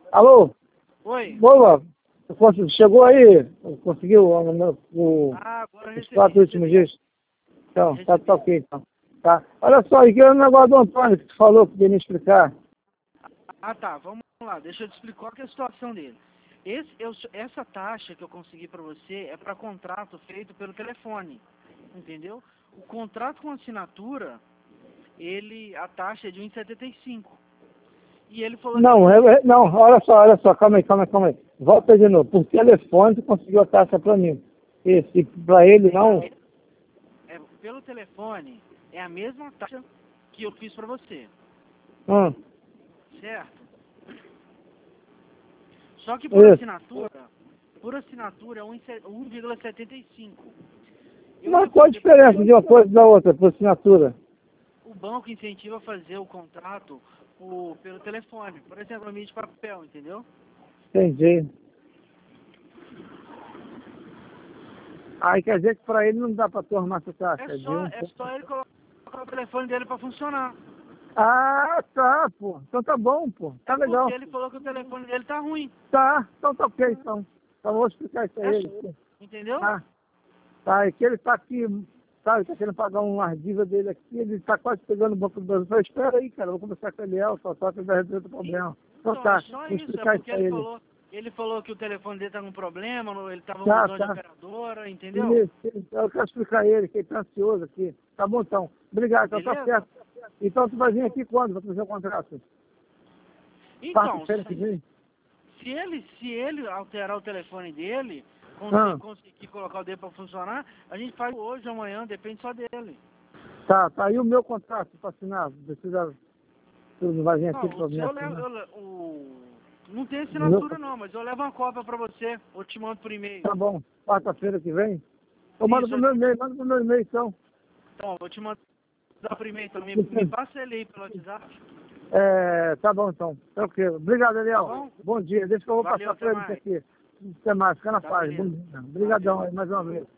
Alô? Oi. Boa, chegou aí? Conseguiu Agora eu os 4 últimos recebi. dias? Então, tá ok então. Tá. Olha só, e que é o negócio do Antônio que tu falou que queria me explicar. Tá, vamos lá, deixa eu te explicar qual que é a situação dele. Essa taxa que eu consegui para você é para contrato feito pelo telefone, entendeu? O contrato com assinatura, a taxa é de 1,75. E ele falou Não, que não, olha só, calma aí. Volta de novo. Por telefone tu conseguiu a taxa pra mim. Esse, pra ele não. pelo telefone é a mesma taxa que eu fiz para você, Hum, certo? Só que isso. por assinatura é 1,75. Eu Mas ia qual a fazer diferença de uma coisa da outra por assinatura? o banco incentiva a fazer o contrato pelo telefone, por exemplo, a mídia de papel, entendeu? Entendi. Aí quer dizer que pra ele não dá pra tu arrumar essa taxa. É só ele colocar o telefone dele para funcionar. Ah, tá, pô. Então tá bom, pô. Tá legal. Porque ele falou que o telefone dele tá ruim. Tá, então tá ok, então. Então vou explicar isso a ele. Entendeu? Tá, é que ele tá aqui, sabe, tá querendo pagar uma dívida dele aqui, ele tá quase pegando o Banco do Brasil. Eu falei, espera aí, cara, eu vou conversar com ele, só que ele vai resolver o problema. Então Então, é tá, só vou isso. É explicar isso porque a ele. ele falou que o telefone dele tá com problema, ele tava Tá, mudando de tá. operadora, entendeu? Isso, eu quero explicar a ele, que ele tá ansioso aqui. Tá bom então. Obrigado, então tá Beleza? certo. Então tu vai vir aqui quando pra fazer o contrato? Então, Quarta-feira que vem? se ele alterar o telefone dele, Ah, conseguir colocar o dele para funcionar, a gente faz hoje ou amanhã, depende só dele. tá, tá. E o meu contrato pra assinar? Precisa, tu não vai vir Não, aqui pra o me seu assinar? não tem Meu- assinatura não, mas eu levo uma cópia para você, ou te mando por e-mail. Tá bom, quarta-feira que vem? Eu mando Isso, pro meu e-mail, manda pro meu e-mail então. então, vou te mandar por e-mail, então me passa ele aí pelo WhatsApp, Tá bom então. Tranquilo. Obrigado, tá Ariel. bom? Bom dia. Deixa que eu vou Valeu, passar até para ele isso mais. aqui. Até mais. Fica na Tá, paz. Bom beleza. dia. Valeu. Obrigadão aí mais uma vez.